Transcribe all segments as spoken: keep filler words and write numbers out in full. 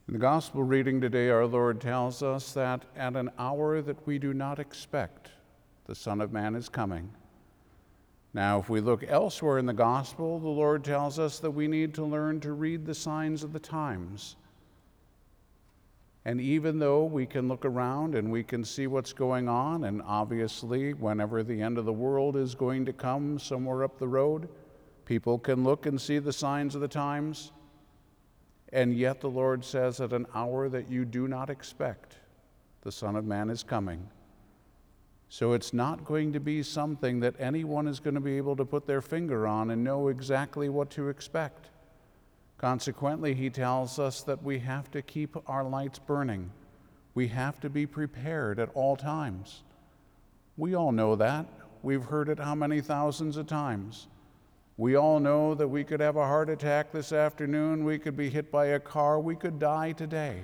In the gospel reading today, our Lord tells us that at an hour that we do not expect, the Son of Man is coming. Now, if we look elsewhere in the gospel, the Lord tells us that we need to learn to read the signs of the times. And even though we can look around and we can see what's going on, and obviously whenever the end of the world is going to come somewhere up the road, people can look and see the signs of the times. And yet the Lord says, at an hour that you do not expect, the Son of Man is coming. So it's not going to be something that anyone is going to be able to put their finger on and know exactly what to expect. Consequently, he tells us that we have to keep our lights burning. We have to be prepared at all times. We all know that. We've heard it how many thousands of times. We all know that we could have a heart attack this afternoon, we could be hit by a car, we could die today.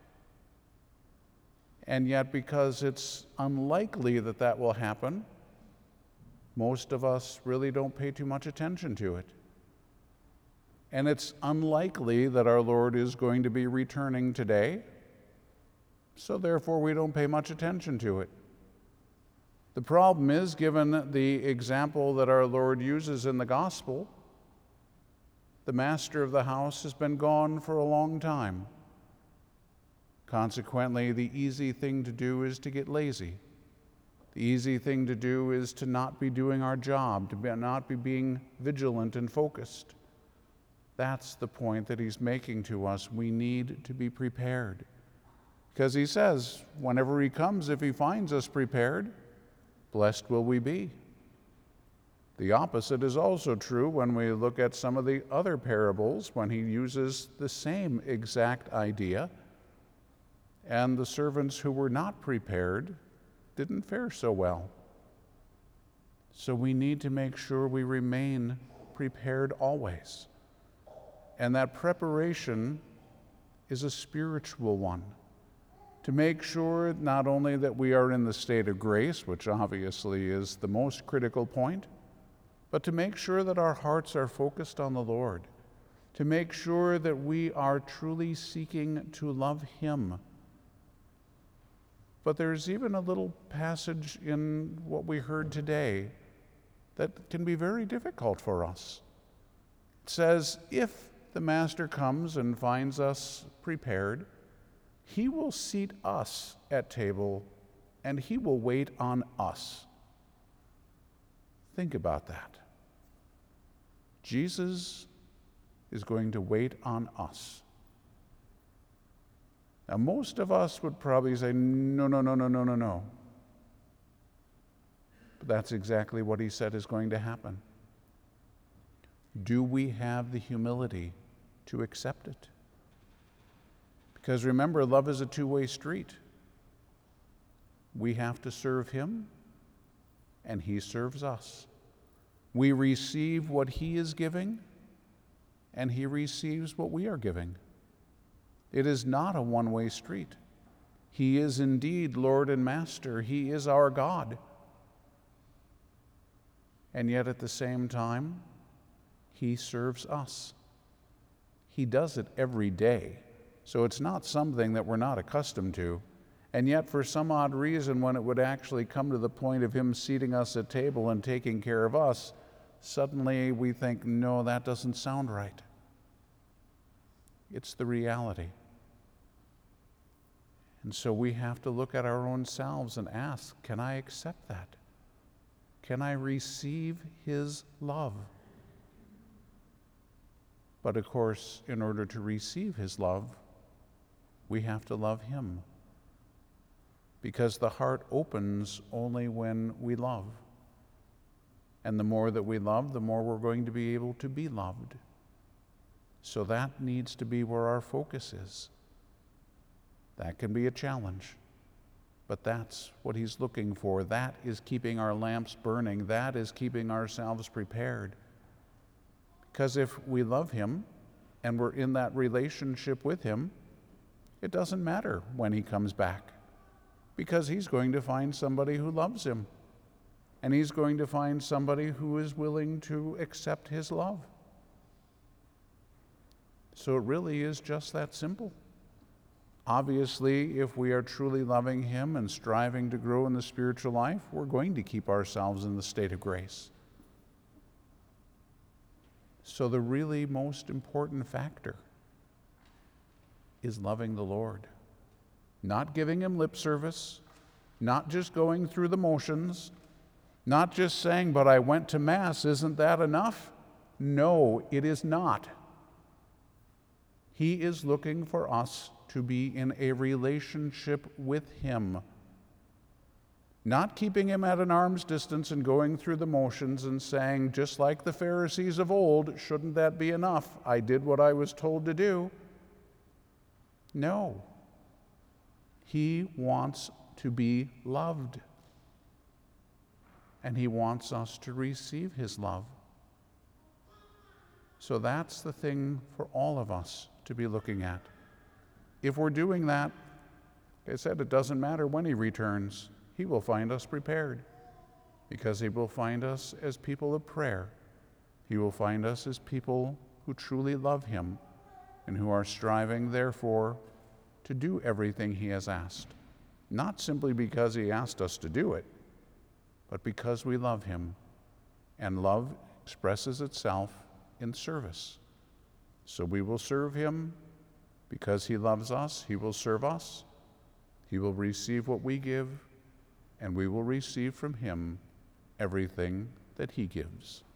And yet, because it's unlikely that that will happen, most of us really don't pay too much attention to it. And it's unlikely that our Lord is going to be returning today, so therefore we don't pay much attention to it. The problem is, given the example that our Lord uses in the gospel, the master of the house has been gone for a long time. Consequently, the easy thing to do is to get lazy. The easy thing to do is to not be doing our job, to be, not be being vigilant and focused. That's the point that he's making to us. We need to be prepared. Because he says, whenever he comes, if he finds us prepared, blessed will we be. The opposite is also true when we look at some of the other parables, when he uses the same exact idea, and the servants who were not prepared didn't fare so well. So we need to make sure we remain prepared always. And that preparation is a spiritual one, to make sure not only that we are in the state of grace, which obviously is the most critical point, but to make sure that our hearts are focused on the Lord, to make sure that we are truly seeking to love him. But there's even a little passage in what we heard today that can be very difficult for us. It says, if the master comes and finds us prepared, he will seat us at table and he will wait on us. Think about that. Jesus is going to wait on us. Now, most of us would probably say, no, no, no, no, no, no, no. But that's exactly what he said is going to happen. Do we have the humility to accept it? Because remember, love is a two-way street. We have to serve him, and he serves us. We receive what he is giving, and he receives what we are giving. It is not a one-way street. He is indeed Lord and Master. He is our God. And yet at the same time, he serves us. He does it every day. So it's not something that we're not accustomed to. And yet for some odd reason, when it would actually come to the point of him seating us at table and taking care of us, suddenly we think, no, that doesn't sound right. It's the reality. And so we have to look at our own selves and ask, can I accept that? Can I receive his love? But of course, in order to receive his love, we have to love him. Because the heart opens only when we love. And the more that we love, the more we're going to be able to be loved. So that needs to be where our focus is. That can be a challenge, but that's what he's looking for. That is keeping our lamps burning. That is keeping ourselves prepared. Because if we love him and we're in that relationship with him, it doesn't matter when he comes back, because he's going to find somebody who loves him, and he's going to find somebody who is willing to accept his love. So it really is just that simple. Obviously, if we are truly loving him and striving to grow in the spiritual life, we're going to keep ourselves in the state of grace. So the really most important factor is loving the Lord. Not giving him lip service, not just going through the motions, not just saying, but I went to Mass, isn't that enough? No, it is not. He is looking for us to be in a relationship with him. Not keeping him at an arm's distance and going through the motions and saying, just like the Pharisees of old, shouldn't that be enough? I did what I was told to do. No. He wants to be loved. And he wants us to receive his love. So that's the thing for all of us to be looking at. If we're doing that, like I said, it doesn't matter when he returns. He will find us prepared, because he will find us as people of prayer. He will find us as people who truly love him and who are striving, therefore, to do everything he has asked. Not simply because he asked us to do it, but because we love him. And love expresses itself in service. So we will serve him because he loves us. He will serve us. He will receive what we give, and we will receive from him everything that he gives.